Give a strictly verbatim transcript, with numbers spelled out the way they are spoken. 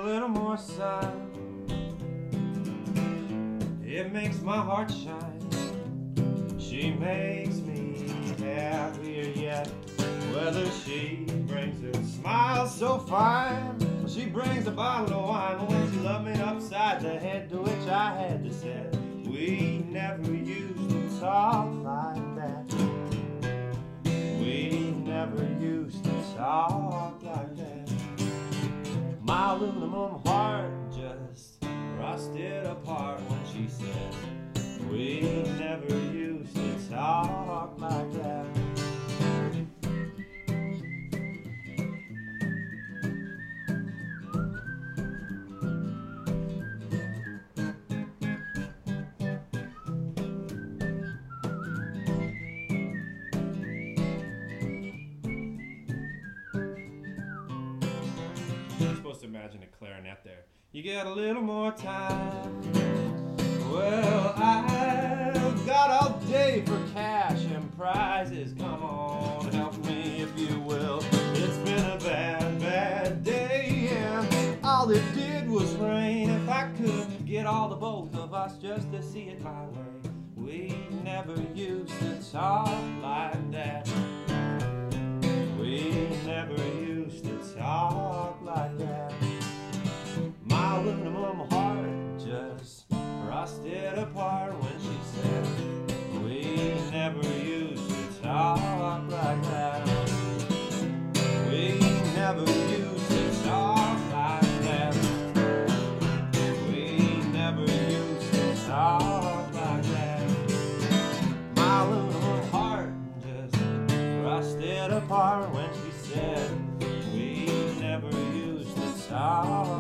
a little more sun. It makes my heart shine. She makes me happier yet. Whether she brings a smile so fine, or she brings a bottle of wine, or when she loved me upside the head, to which I had to say, we never used to talk like that. We never used to talk like that. My aluminum heart just rusted apart when she said, we never used to talk like that. You're supposed to imagine a clarinet there. You get a little more time. Well, I've got all day for cash and prizes. Come on, help me if you will. It's been a bad, bad day, and all it did was rain. If I could get all the both of us just to see it my way. We never used to talk like that. We never used to talk like that. My aluminum heart just rusted apart when she said, we never used to talk like that. We never used to talk like that. We never used to talk like that. My aluminum heart just rusted apart when she said, we never used to talk